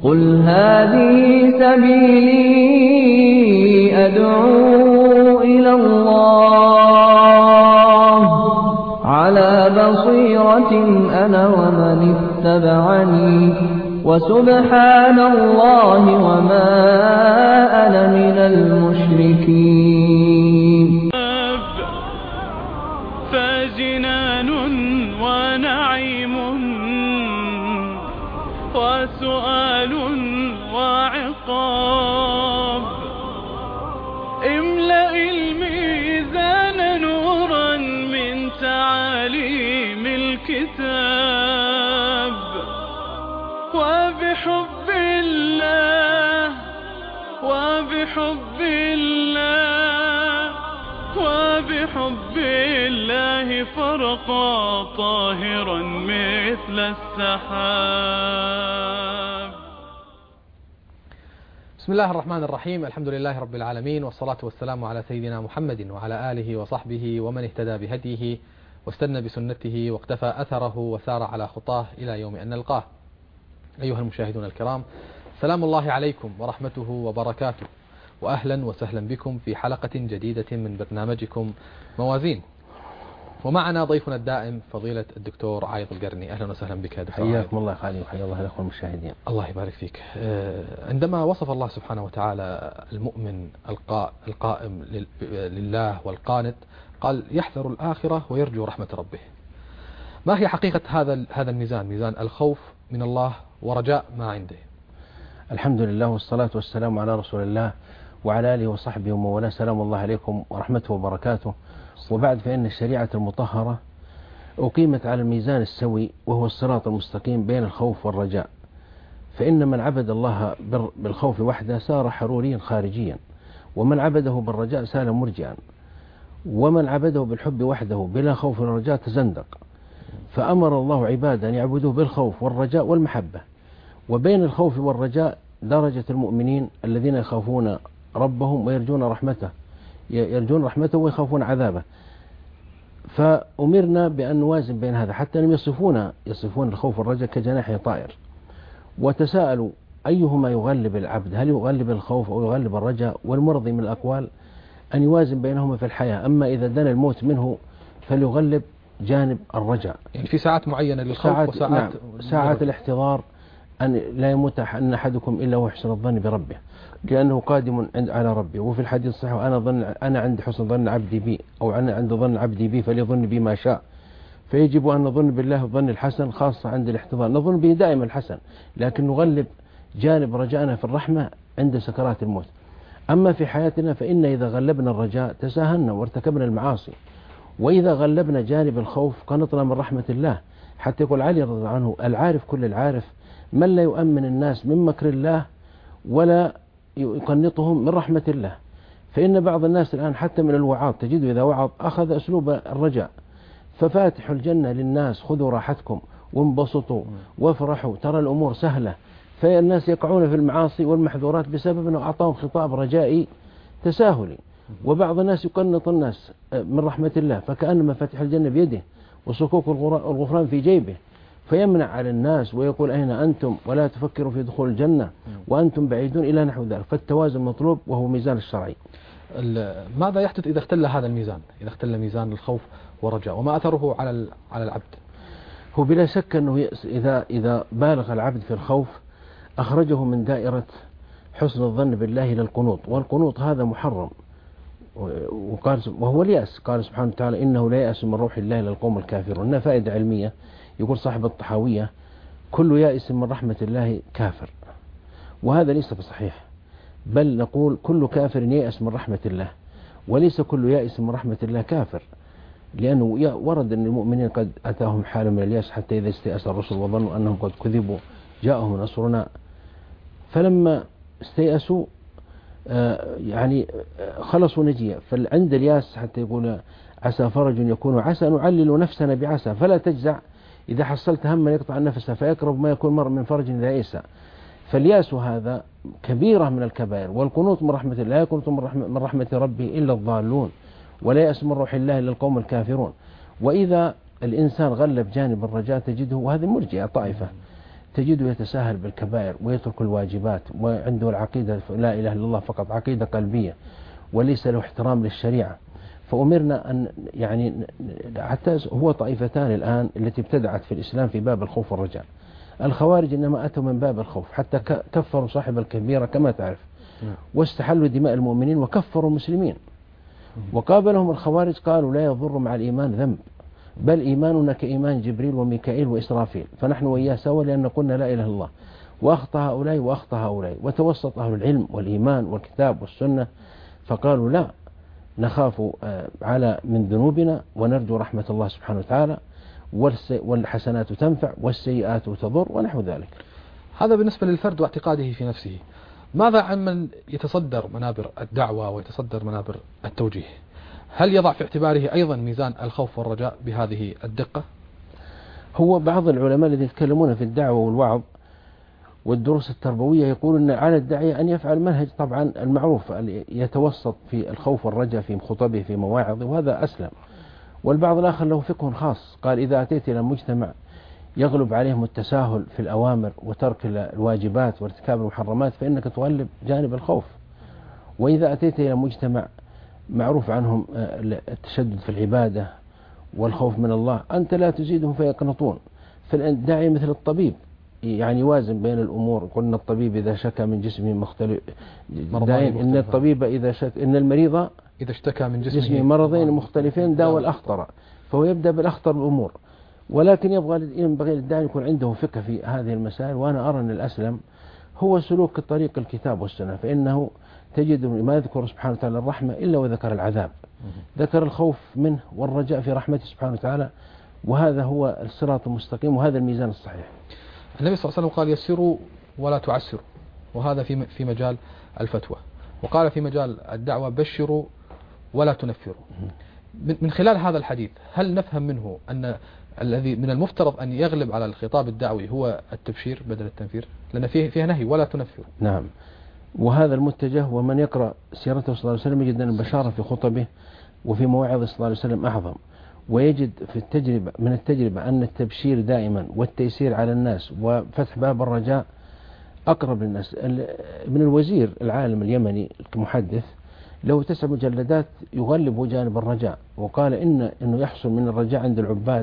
قل هذه سبيلي أدعو إلى الله على بصيرة أنا ومن اتبعني وسبحان الله وما أنا من المشركين. فجنان ونعيم وسؤال وعقاب، املأ الميزان نورا من تعاليم الكتاب، وبحب الله وبحب الله وبحب الله فرقا طاهرا مثل السحاب. بسم الله الرحمن الرحيم. الحمد لله رب العالمين، والصلاة والسلام على سيدنا محمد وعلى آله وصحبه ومن اهتدى بهديه واستنى بسنته واقتفى أثره وسار على خطاه إلى يوم أن نلقاه. أيها المشاهدون الكرام، سلام الله عليكم ورحمته وبركاته، وأهلا وسهلا بكم في حلقة جديدة من برنامجكم موازين. ومعنا ضيفنا الدائم فضيلة الدكتور عايض القرني. أهلا وسهلا بك يا دكتور. حياكم الله خالي، وحيا الله الأخوة المشاهدين. الله يبارك فيك. عندما وصف الله سبحانه وتعالى المؤمن القائم لله والقانت، قال يحذر الآخرة ويرجو رحمة ربه. ما هي حقيقة هذا الميزان، ميزان الخوف من الله ورجاء ما عنده؟ الحمد لله والصلاة والسلام على رسول الله وعلى آله وصحبه ومن والاه. سلام الله عليكم ورحمته وبركاته. وبعد، فإن الشريعة المطهرة أقيمت على الميزان السوي، وهو الصراط المستقيم بين الخوف والرجاء. فإن من عبد الله بالخوف وحده سار حروريا خارجيا، ومن عبده بالرجاء سال مرجئا، ومن عبده بالحب وحده بلا خوف ورجاء تزندق. فأمر الله عبادا أن يعبدوه بالخوف والرجاء والمحبة. وبين الخوف والرجاء درجة المؤمنين الذين يخافون ربهم ويرجون رحمته، يرجون رحمته ويخافون عذابه. فأمرنا بأن نوازن بين هذا، حتى أنهم يصفون الخوف والرجاء كجناح طائر، وتساءلوا أيهما يغلب العبد، هل يغلب الخوف أو يغلب الرجاء؟ والمرضي من الأقوال أن يوازن بينهما في الحياة، أما إذا دنا الموت منه فليغلب جانب الرجاء. يعني في ساعات معينة للخوف وساعات نعم، ساعات الاحتضار، أن لا يموت أن أحدكم إلا هو يحسن الظن بربه، لأنه قادم على ربه. وفي الحديث الصحيح: أنا عند حسن ظن عبدي بي، أو أنا عند ظن عبدي بي فليظن بي ما شاء. فيجب أن نظن بالله الظن الحسن، خاصة عند الاحتضار. نظن به دائما الحسن، لكن نغلب جانب رجائنا في الرحمة عند سكرات الموت. أما في حياتنا فإن إذا غلبنا الرجاء تساهلنا وارتكبنا المعاصي، وإذا غلبنا جانب الخوف قنطنا من رحمة الله. حتى يقول علي رضي الله عنه: العارف كل العارف من لا يؤمن الناس من مكر الله ولا يقنطهم من رحمة الله. فإن بعض الناس الآن حتى من الوعاظ تجد إذا وعظ أخذ أسلوب الرجاء: ففاتح الجنة للناس، خذوا راحتكم وانبسطوا وافرحوا، ترى الأمور سهلة. فالناس يقعون في المعاصي والمحذورات بسبب أنه أعطاهم خطاب رجائي تساهلي. وبعض الناس يقنط الناس من رحمة الله، فكأن مفاتيح الجنة بيده وصكوك الغفران في جيبه، فيمنع على الناس ويقول: أين أنتم ولا تفكروا في دخول الجنة وأنتم بعيدون إلى نحو ذلك. فالتوازن مطلوب، وهو ميزان الشرعي. ماذا يحدث إذا اختل هذا الميزان، إذا اختل ميزان الخوف والرجاء، وما أثره على العبد؟ هو بلا شك أنه إذا بالغ العبد في الخوف أخرجه من دائرة حسن الظن بالله إلى القنوط، والقنوط هذا محرم، وهو اليأس. قال سبحانه وتعالى: إنه لا يأس من روح الله إلا القوم الكافرون. هنا فائدة علمية. يقول صاحب الطحاوية: كل يائس من رحمة الله كافر. وهذا ليس بصحيح، بل نقول كل كافر ييأس من رحمة الله، وليس كل يائس من رحمة الله كافر. لأنه ورد أن المؤمنين قد أتاهم حال من اليأس حتى إذا استيأس الرسل وظنوا أنهم قد كذبوا جاءهم نصرنا، فلما استيأسوا يعني خلصوا نجيا. فعند الياس حتى يقول: عسى فرج يكون عسى، نعلل نفسنا بعسى، فلا تجزع إذا حصلت هما يقطع النفس، فيقرب ما يكون مر من فرج إذا يئس. فالياس هذا كبيرة من الكبائر. والقنوط من رحمة الله: لا يقنط من رحمة ربه إلا الضالون، ولا يأس من روح الله إلا القوم الكافرون. وإذا الإنسان غلب جانب الرجاء تجده، وهذه مرجئة طائفة، تجده يتساهل بالكبائر ويترك الواجبات، وعنده العقيدة لا إله إلا الله فقط، عقيدة قلبية، وليس له احترام للشريعة. فأمرنا أن يعني حتى هو طائفتان الآن التي ابتدعت في الإسلام في باب الخوف والرجاء. الخوارج إنما أتوا من باب الخوف، حتى كفروا صاحب الكبيرة كما تعرف، واستحلوا دماء المؤمنين وكفروا المسلمين. وقابلهم الخوارج قالوا لا يضر مع الإيمان ذنب، بل إيماننا كإيمان جبريل وميكائيل وإسرافيل، فنحن وإياه سوا لأن قلنا لا إله إلا الله. وأخطأ هؤلاء وأخطأ هؤلاء، وتوسط أهل العلم والإيمان والكتاب والسنة فقالوا لا، نخاف على من ذنوبنا ونرجو رحمة الله سبحانه وتعالى، والحسنات تنفع والسيئات تضر ونحو ذلك. هذا بالنسبة للفرد واعتقاده في نفسه. ماذا عن من يتصدر منابر الدعوة ويتصدر منابر التوجيه؟ هل يضع في اعتباره أيضا ميزان الخوف والرجاء بهذه الدقة؟ هو بعض العلماء الذين يتكلمون في الدعوة والوعظ والدروس التربوية يقولون أن على الداعية أن يفعل منهج طبعا المعروف، يتوسط في الخوف والرجاء في خطبه في مواعظه، وهذا أسلم. والبعض الآخر له فقه خاص، قال إذا أتيت إلى مجتمع يغلب عليهم التساهل في الأوامر وترك الواجبات وارتكاب المحرمات فإنك تغلب جانب الخوف. وإذا أتيت إلى مجتمع معروف عنهم التشدد في العبادة والخوف من الله أنت لا تزيدهم فيقنطون. فالداعي مثل الطبيب، يعني يوازن بين الأمور. قلنا الطبيب إذا شكى من جسمه مختلف، إن الطبيب إذا شكى، إن المريض إذا اشتكى من جسمه مرضين مختلفين داوى الأخطر، فهو يبدأ بالأخطر الأمور. ولكن ينبغي للداعي يكون عنده فقه في هذه المسائل. وأنا أرى أن الأسلم هو سلوك طريق الكتاب والسنة، فإنه تجد ما يذكر سبحانه وتعالى الرحمة إلا وذكر العذاب، ذكر الخوف منه والرجاء في رحمته سبحانه وتعالى، وهذا هو الصراط المستقيم وهذا الميزان الصحيح. النبي صلى الله عليه وسلم قال يسروا ولا تعسروا، وهذا في مجال الفتوى. وقال في مجال الدعوة بشروا ولا تنفروا. من خلال هذا الحديث هل نفهم منه أن الذي من المفترض أن يغلب على الخطاب الدعوي هو التبشير بدل التنفير، لأن فيها نهي ولا تنفروا؟ نعم، وهذا المتجه. ومن يقرأ سيرته صلى الله عليه وسلم يجد أن البشارة في خطبه وفي مواعظه صلى الله عليه وسلم أعظم، ويجد في التجربة أن التبشير دائما والتيسير على الناس وفتح باب الرجاء أقرب للناس. ابن الوزير العالم اليمني المحدث له 9 مجلدات يغلب جانب الرجاء، وقال إنه يحصل من الرجاء عند العباد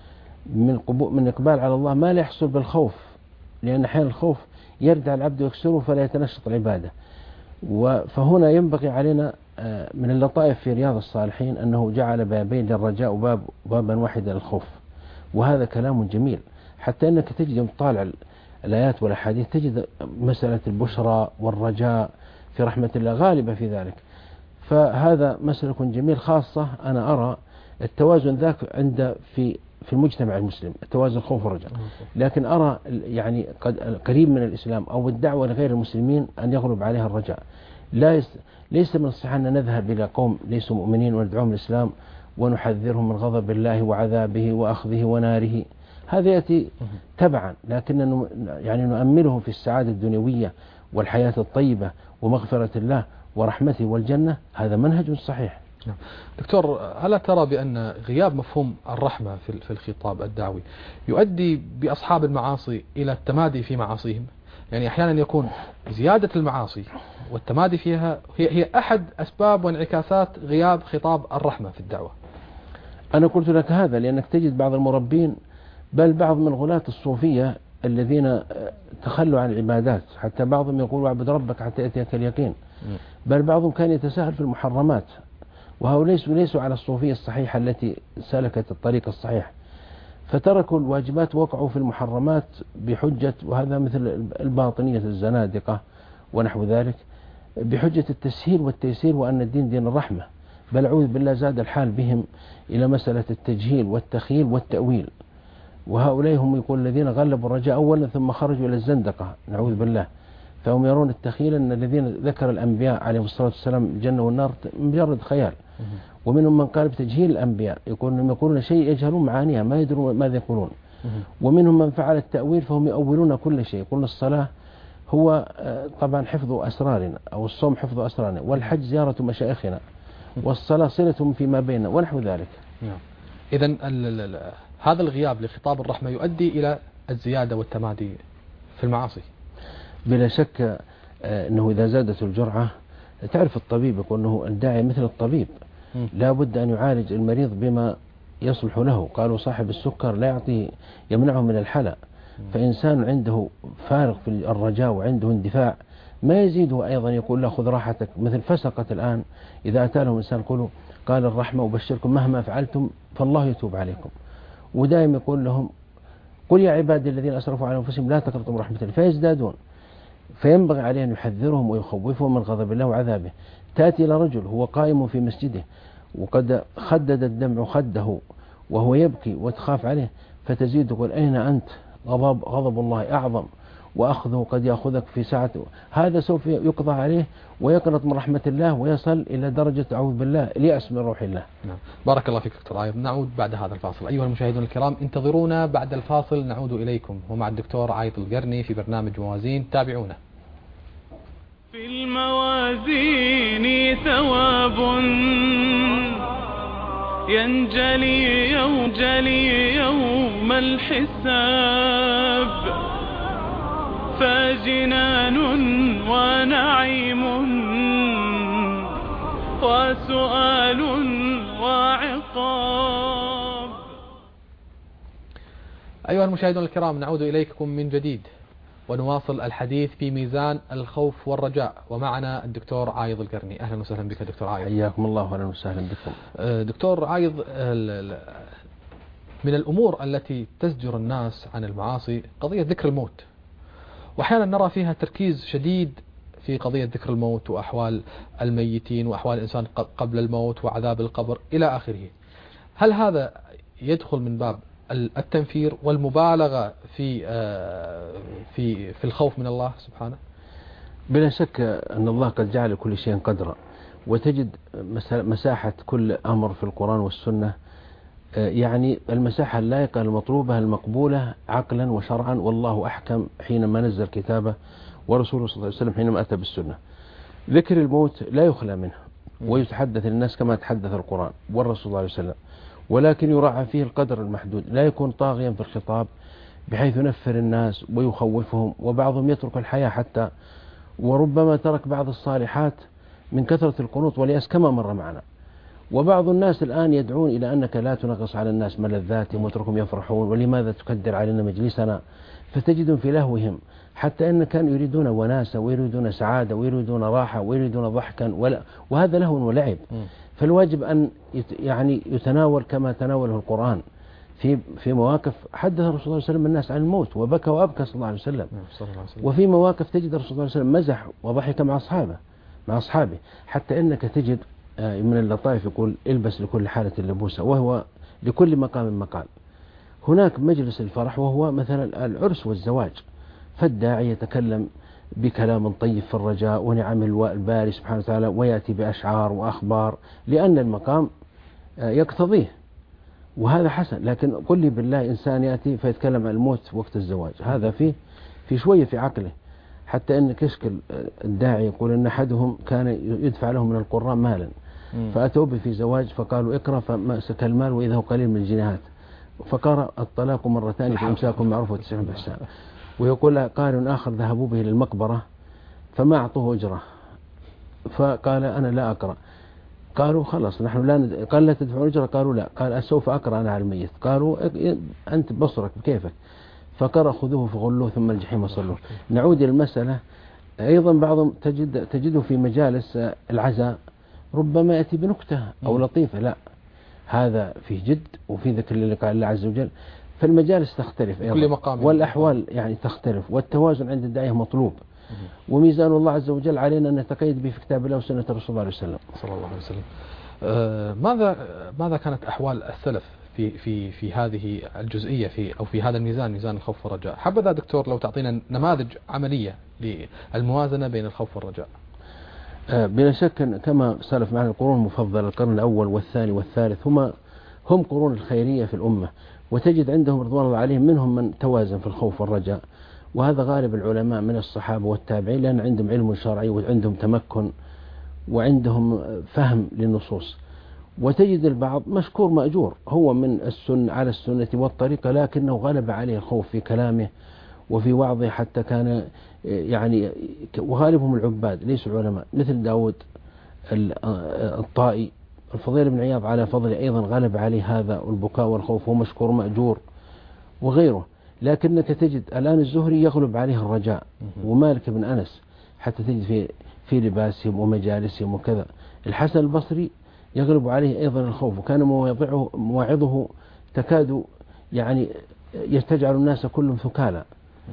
من إقبال على الله ما لا يحصل بالخوف، لأن أحيانا الخوف يردع العبد ويكسره فلا يتنشط العبادة. فهنا ينبغي علينا من اللطائف في رياض الصالحين أنه جعل بابين للرجاء وبابا واحدا للخوف، وهذا كلام جميل. حتى أنك تجد طالع الآيات والأحاديث تجد مسألة البشرى والرجاء في رحمة الله غالبة في ذلك. فهذا مسلك جميل. خاصة أنا أرى التوازن ذاك في المجتمع المسلم، التوازن الخوف والرجاء. لكن أرى يعني قريب من الإسلام أو الدعوة لغير المسلمين أن يغلب عليها الرجاء. ليس من الصحة أن نذهب إلى قوم ليسوا مؤمنين وندعوهم الإسلام ونحذرهم من غضب الله وعذابه وأخذه وناره، هذا يأتي تبعا، لكننا يعني نؤمله في السعادة الدنيوية والحياة الطيبة ومغفرة الله ورحمته والجنة. هذا منهج صحيح. دكتور، هل ترى بأن غياب مفهوم الرحمة في الخطاب الدعوي يؤدي بأصحاب المعاصي إلى التمادي في معاصيهم؟ يعني أحيانا يكون زيادة المعاصي والتمادي فيها هي أحد أسباب وانعكاسات غياب خطاب الرحمة في الدعوة. أنا قلت لك هذا لأنك تجد بعض المربين، بل بعض من غلاة الصوفية الذين تخلوا عن العبادات، حتى بعضهم يقول اعبد ربك حتى يأتيك اليقين، بل بعضهم كان يتساهل في المحرمات. وهؤلاء ليسوا على الصوفية الصحيحة التي سلكت الطريق الصحيح، فتركوا الواجبات ووقعوا في المحرمات بحجة، وهذا مثل الباطنية الزنادقة ونحو ذلك، بحجة التسهيل والتيسير وأن الدين دين الرحمة. بل أعوذ بالله زاد الحال بهم إلى مسألة التجهيل والتخيل والتأويل. وهؤلاء هم يقول الذين غلبوا الرجاء أولا ثم خرجوا إلى الزندقة، نعوذ بالله. فهم يرون التخيل أن الذين ذكر الأنبياء عليهم الصلاة والسلام الجنة والنار مجرد خيال. ومنهم من قال بتجهيل الأنبياء، يقولون شيء يجهلون معانيها ما يدرون ماذا يقولون. ومنهم من فعل التأويل فهم يؤولون كل شيء. يقولون الصلاة هو طبعا حفظ أسرارنا، أو الصوم حفظ أسرارنا، والحج زيارة مشايخنا، والصلاة صلة فيما بيننا ونحو ذلك. إذن هذا الغياب لخطاب الرحمة يؤدي إلى الزيادة والتمادي في المعاصي. بلا شك أنه إذا زادت الجرعة، تعرف الطبيب يقول أنه الداعي مثل الطبيب، لا بد أن يعالج المريض بما يصلح له. قالوا صاحب السكر لا يعطيه، يمنعه من الحلى. فإنسان عنده فارغ في الرجاء وعنده اندفاع ما يزيده أيضا يقول له خذ راحتك. مثل فسقة الآن إذا أتى لهم إنسان يقولوا قال الرحمة وبشركم مهما فعلتم فالله يتوب عليكم، ودائما يقول لهم قل يا عبادي الذين أسرفوا على أنفسهم لا تقنطوا من رحمة الله، فيزدادون. فينبغي عليه أن يحذرهم ويخوفهم من غضب الله وعذابه. تأتي إلى رجل هو قائم في مسجده وقد خدد الدمع خده وهو يبكي وتخاف عليه، فتزيد تقول أين أنت؟ غضب الله أعظم وأخذه قد يأخذك في ساعة. هذا سوف يقضى عليه ويقنط من رحمة الله ويصل إلى درجة أعوذ بالله اليأس من روح الله. نعم. بارك الله فيك دكتور عايض. نعود بعد هذا الفاصل. أيها المشاهدون الكرام، انتظرونا بعد الفاصل نعود إليكم ومع الدكتور عايض القرني في برنامج موازين. تابعونا. في الموازين ثواب ينجلي يوم الحساب، فجنان ونعيم وسؤال وعقاب. أيها المشاهدون الكرام، نعود إليكم من جديد ونواصل الحديث في ميزان الخوف والرجاء، ومعنا الدكتور عايض القرني. أهلا وسهلا بك دكتور عايض. حياكم الله وأهلا وسهلا بكم. دكتور عايض، من الأمور التي تزجر الناس عن المعاصي قضية ذكر الموت، وأحيانا نرى فيها تركيز شديد في قضية ذكر الموت وأحوال الميتين وأحوال الإنسان قبل الموت وعذاب القبر إلى آخره. هل هذا يدخل من باب التنفير والمبالغة في الخوف من الله سبحانه؟ بلا شك أن الله قد جعل كل شيء قدرا، وتجد مساحة كل أمر في القرآن والسنة، يعني المساحة اللائقة المطلوبة المقبولة عقلا وشرعا، والله أحكم حينما نزل كتابه ورسوله صلى الله عليه وسلم حينما أتى بالسنة. ذكر الموت لا يخلى منه ويتحدث الناس كما تحدث القرآن والرسول صلى الله عليه وسلم، ولكن يراعى فيه القدر المحدود، لا يكون طاغيا في الخطاب بحيث ينفر الناس ويخوفهم، وبعضهم يترك الحياة حتى، وربما ترك بعض الصالحات من كثرة القنوط واليأس كما مر معنا. وبعض الناس الآن يدعون إلى أنك لا تنغص على الناس ملذاتهم واتركهم يفرحون، ولماذا تكدر علينا مجلسنا، فتجدهم في لهوهم، حتى أن كانوا يريدون وناسة ويريدون سعادة ويريدون راحة ويريدون ضحكا، وهذا لهو ولعب. فالواجب أن يعني يتناول كما تناوله القرآن في مواقف حدث الرسول صلى الله عليه وسلم الناس عن الموت وبكى وأبكى صلى الله عليه وسلم، وفي مواقف تجد الرسول صلى الله عليه وسلم مزح وضحك مع أصحابه، حتى أنك تجد من اللطائف يقول البس لكل حالة لبوسة، وهو لكل مقام مقال. هناك مجلس الفرح وهو مثلا العرس والزواج، فالداعي يتكلم بكلام طيب في الرجاء ونعم الباري سبحانه وتعالى، ويأتي بأشعار وأخبار لأن المقام يقتضيه، وهذا حسن. لكن قل لي بالله إنسان يأتي فيتكلم عن الموت وقت الزواج، هذا في شوية في عقله. حتى أن كشك الداعي يقول أن أحدهم كان يدفع له من القرآن مالا، فأتوا به في زواج فقالوا اقرأ، فمسك المال وإذا هو قليل من الجنيهات، فقرأ الطلاق مرتان فإمساك معروف وتسريح بإحسان. ويقول قارئ آخر ذهبوا به للمقبرة فما أعطوه أجرة، فقال أنا لا أقرأ. قالوا خلاص نحن لا قال لا تدفعون أجرة، قالوا لا، قال سوف أقرأ أنا على الميت. قالوا أنت بصرك بكيفك، فقرأ خذوه فغلوه ثم الجحيم وصلوه. نعود إلى المسألة. أيضا بعضهم تجده في مجالس العزاء ربما يأتي بنكتة أو لطيفة، لا، هذا فيه جد وفي ذكر للقاء الله عز وجل. فالمجالس تختلف أيضا، والأحوال يعني تختلف، والتوازن عند الداعية مطلوب، وميزان الله عز وجل علينا أن نتقيد به في كتاب الله وسنة الرسول صلى الله عليه وسلم. صلى الله عليه وسلم. ماذا كانت أحوال السلف في هذه الجزئية في هذا الميزان، ميزان الخوف والرجاء؟ حبذا دكتور لو تعطينا نماذج عملية للموازنة بين الخوف والرجاء. بلا شك كما سلف معنا القرون المفضلة، القرن الأول والثاني والثالث هم قرون الخيرية في الأمة، وتجد عندهم رضوان الله عليهم منهم من توازن في الخوف والرجاء، وهذا غالب العلماء من الصحابة والتابعين، لأن عندهم علم شرعي وعندهم تمكن وعندهم فهم للنصوص. وتجد البعض مشكور مأجور، هو من السنة على السنة والطريقة، لكنه غلب عليه الخوف في كلامه وفي وعظه حتى كان يعني وغالبهم العباد ليسوا علماء، مثل داود الطائي. الفضيل بن عياض على فضله أيضا غلب عليه هذا البكاء والخوف، هو مشكور مأجور وغيره. لكنك تجد الآن الزهري يغلب عليه الرجاء، ومالك بن أنس حتى تجد في لباسهم ومجالسهم وكذا. الحسن البصري يغلب عليه أيضا الخوف، وكان مواعظه تكاد يعني يستجعل الناس كلهم ثكالا.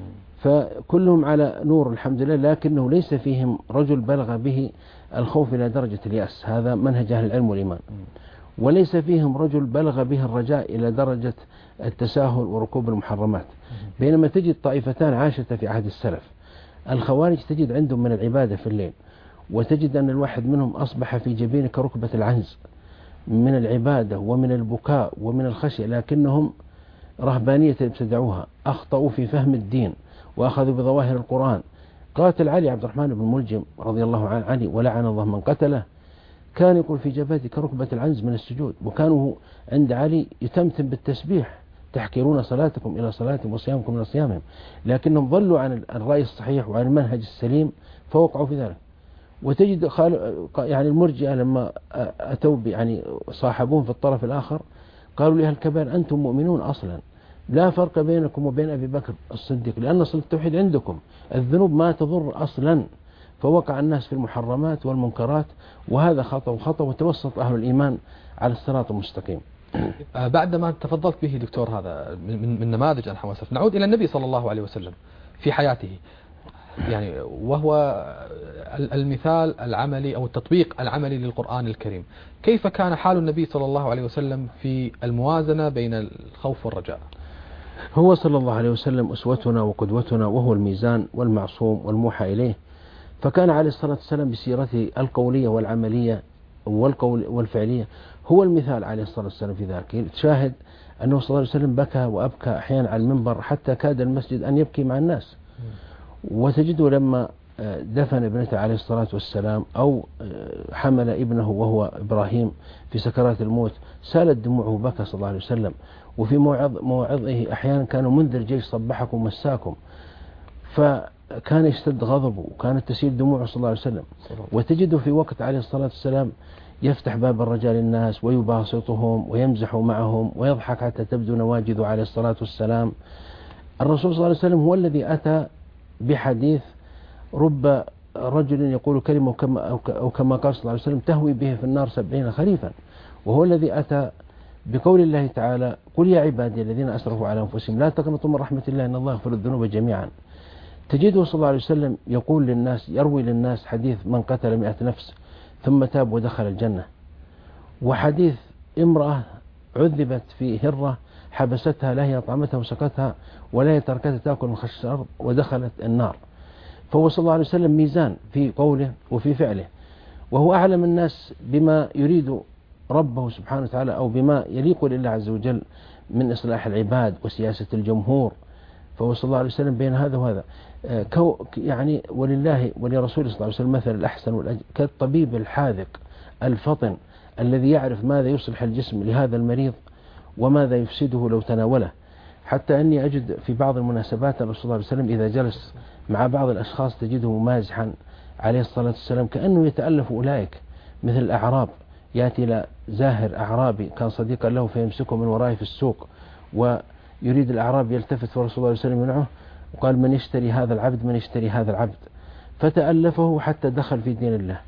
فكلهم على نور الحمد لله، لكنه ليس فيهم رجل بلغ به الخوف إلى درجة اليأس، هذا منهج أهل العلم والإيمان. وليس فيهم رجل بلغ به الرجاء إلى درجة التساهل وركوب المحرمات. بينما تجد طائفتان عاشت في عهد السلف، الخوارج تجد عندهم من العبادة في الليل، وتجد أن الواحد منهم أصبح في جبينه كركبة العنز من العبادة ومن البكاء ومن الخشية، لكنهم رهبانية ابتدعوها، أخطأوا في فهم الدين وأخذوا بظواهر القرآن. قاتل علي عبد الرحمن بن ملجم رضي الله عنه علي ولعن الله من قتله، كان يقول في جبهته كركبة العنز من السجود، وكانوا عند علي يتمتم بالتسبيح: تحقرون صلاتكم إلى صلاتهم وصيامكم إلى صيامهم. لكنهم ضلوا عن الرأي الصحيح وعن المنهج السليم فوقعوا في ذلك. وتجد يعني المرجئة لما أتوا يعني صاحبون في الطرف الآخر قالوا لأهل الكبائر: أنتم مؤمنون أصلا، لا فرق بينكم وبين أبي بكر الصديق، لأن أصل التوحيد عندكم، الذنوب ما تضر أصلا. فوقع الناس في المحرمات والمنكرات، وهذا خطأ وتوسط أهل الإيمان على الصراط المستقيم. بعدما تفضلت به دكتور هذا من نماذج أنحى وأسف، نعود إلى النبي صلى الله عليه وسلم في حياته، يعني وهو المثال العملي أو التطبيق العملي للقرآن الكريم. كيف كان حال النبي صلى الله عليه وسلم في الموازنة بين الخوف والرجاء؟ هو صلى الله عليه وسلم أسوتنا وقدوتنا، وهو الميزان والمعصوم والموحى إليه. فكان عليه الصلاة والسلام بسيرته القولية والعملية والفعلية هو المثال عليه الصلاة والسلام في ذلك. تشاهد أنه صلى الله عليه وسلم بكى وأبكى أحيانا على المنبر حتى كاد المسجد أن يبكي مع الناس. وتجده لما دفن ابنته عليه الصلاة والسلام أو حمل ابنه وهو إبراهيم في سكرات الموت سالت دموعه، بكى صلى الله عليه وسلم. وفي موعظه أحيانا كان: منذر جيش صبحكم مساكم. فكان يشتد غضبه وكانت تسيل دموعه صلى الله عليه وسلم. وتجده في وقت عليه الصلاة والسلام يفتح باب الرجال للناس ويباسطهم ويمزح معهم ويضحك حتى تبدو نواجذه عليه الصلاة والسلام. الرسول صلى الله عليه وسلم هو الذي أتى بحديث: رب رجل يقول كلمة أو كما قال صلى الله عليه وسلم تهوي به في النار 70 خريفا. وهو الذي أتى بقول الله تعالى: قل يا عبادي الذين أسرفوا على أنفسهم لا تقنطوا من رحمة الله إن الله يغفر الذنوب جميعا. تجده صلى الله عليه وسلم يقول للناس، يروي للناس حديث من قتل 100 نفس ثم تاب ودخل الجنة، وحديث امرأة عذبت في هرة حبستها لا هي أطعمتها وسقتها ولا هي تركتها تأكل من خشاش الأرض ودخلت النار. فهو صلى الله عليه وسلم ميزان في قوله وفي فعله، وهو أعلم الناس بما يريد ربه سبحانه وتعالى أو بما يليق لله عز وجل من إصلاح العباد وسياسة الجمهور. فهو صلى الله عليه وسلم بين هذا وهذا، يعني ولله ولرسوله صلى الله عليه وسلم مثل الأحسن كالطبيب الحاذق الفطن الذي يعرف ماذا يصلح الجسم لهذا المريض وماذا يفسده لو تناوله. حتى أني أجد في بعض المناسبات الرسول صلى الله عليه وسلم إذا جلس مع بعض الأشخاص تجده مازحا عليه الصلاة والسلام كأنه يتألف أولئك، مثل الأعراب، يأتي إلى زاهر أعرابي كان صديقا له فيمسكه من ورائه في السوق، ويريد الأعراب يلتفت ورسول الله صلى الله عليه وسلم يمنعه وقال: من يشتري هذا العبد، من يشتري هذا العبد، فتألفه حتى دخل في دين الله.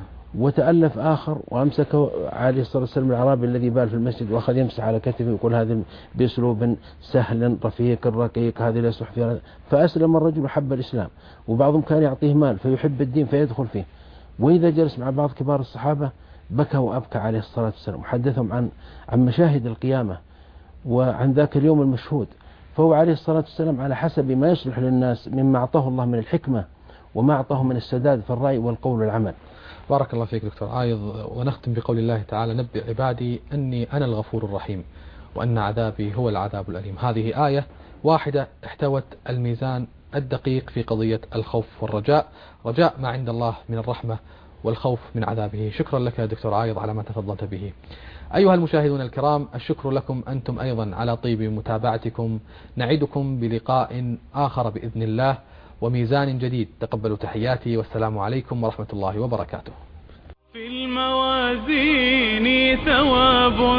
وتألف آخر وأمسكه عليه الصلاة والسلام الأعرابي الذي بال في المسجد وأخذ يمسح على كتفه ويقول: هذا بأسلوب سهل رفيق رقيق، هذا لا يصلح فيه. فأسلم الرجل وحب الإسلام، وبعضهم كان يعطيه مال فيحب الدين فيدخل فيه. وإذا جلس مع بعض كبار الصحابة بكى وأبكى عليه الصلاة والسلام وحدثهم عن مشاهد القيامة وعن ذاك اليوم المشهود. فهو عليه الصلاة والسلام على حسب ما يصلح للناس مما أعطاه الله من الحكمة وما أعطاه من السداد في الرأي والقول والعمل. بارك الله فيك دكتور عايض. ونختم بقول الله تعالى: نبئ عبادي أني أنا الغفور الرحيم وأن عذابي هو العذاب الأليم. هذه آية واحدة احتوت الميزان الدقيق في قضية الخوف والرجاء، رجاء ما عند الله من الرحمة والخوف من عذابه. شكرا لك يا دكتور عايض على ما تفضلت به. أيها المشاهدون الكرام، الشكر لكم أنتم أيضا على طيب متابعتكم. نعدكم بلقاء آخر بإذن الله وميزان جديد. تقبلوا تحياتي والسلام عليكم ورحمة الله وبركاته. في الموازين ثواب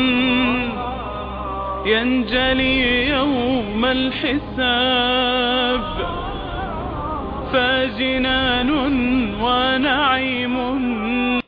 ينجلي يوم الحساب، فجنان ونعيم